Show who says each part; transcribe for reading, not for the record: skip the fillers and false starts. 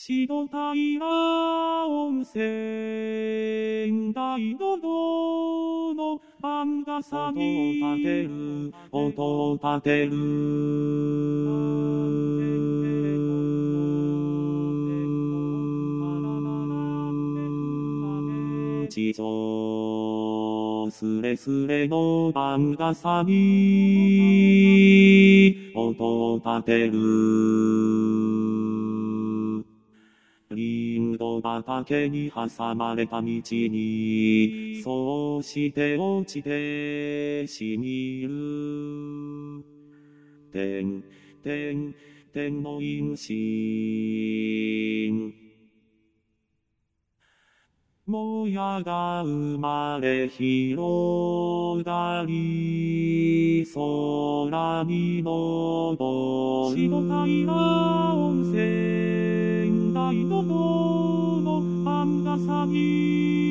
Speaker 1: 白平温泉大のどの番がさみ音を立てる地上すれすれの番がさみ音を立てるリンゴ畑に挟まれた道にそうして落ちてしみる天の因心もやが生まれ広がり空に昇る白平温泉大のどの番がさみ